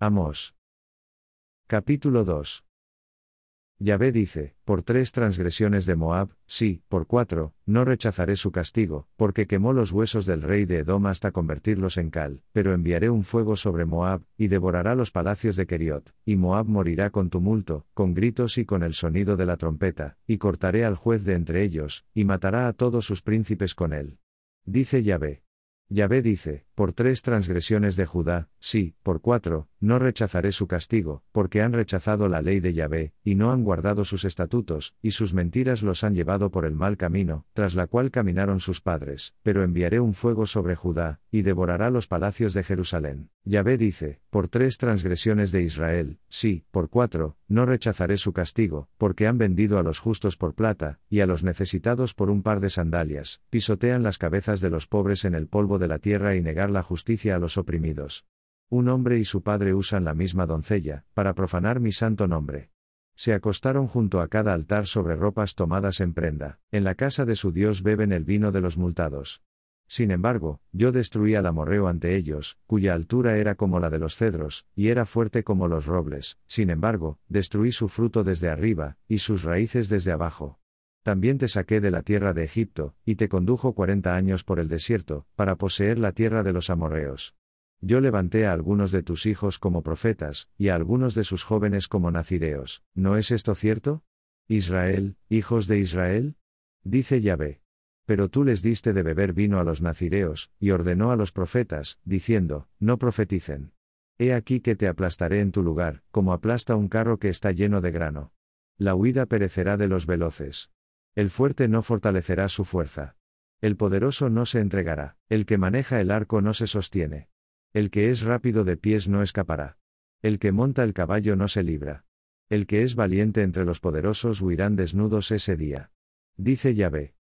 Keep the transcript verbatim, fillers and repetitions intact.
Amós. Capítulo dos. Yahvé dice, por tres transgresiones de Moab, sí, por cuatro, no rechazaré su castigo, porque quemó los huesos del rey de Edom hasta convertirlos en cal, pero enviaré un fuego sobre Moab, y devorará los palacios de Keriot, y Moab morirá con tumulto, con gritos y con el sonido de la trompeta, y cortaré al juez de entre ellos, y matará a todos sus príncipes con él. Dice Yahvé. Yahvé dice, por tres transgresiones de Judá, sí, por cuatro, no rechazaré su castigo, porque han rechazado la ley de Yahvé, y no han guardado sus estatutos, y sus mentiras los han llevado por el mal camino, tras la cual caminaron sus padres, pero enviaré un fuego sobre Judá, y devorará los palacios de Jerusalén. Yahvé dice, por tres transgresiones de Israel, sí, por cuatro, no rechazaré su castigo, porque han vendido a los justos por plata, y a los necesitados por un par de sandalias, pisotean las cabezas de los pobres en el polvo de la tierra y negar la justicia a los oprimidos. Un hombre y su padre usan la misma doncella, para profanar mi santo nombre. Se acostaron junto a cada altar sobre ropas tomadas en prenda, en la casa de su Dios beben el vino de los multados. Sin embargo, yo destruí al amorreo ante ellos, cuya altura era como la de los cedros, y era fuerte como los robles, sin embargo, destruí su fruto desde arriba, y sus raíces desde abajo. También te saqué de la tierra de Egipto, y te condujo cuarenta años por el desierto, para poseer la tierra de los amorreos. Yo levanté a algunos de tus hijos como profetas, y a algunos de sus jóvenes como nazireos. ¿No es esto cierto? Israel, hijos de Israel? Dice Yahvé. Pero tú les diste de beber vino a los nazireos, y ordenó a los profetas, diciendo, no profeticen. He aquí que te aplastaré en tu lugar, como aplasta un carro que está lleno de grano. La huida perecerá de los veloces. El fuerte no fortalecerá su fuerza. El poderoso no se entregará, el que maneja el arco no se sostiene. El que es rápido de pies no escapará. El que monta el caballo no se libra. El que es valiente entre los poderosos huirán desnudos ese día. Dice Yahvé.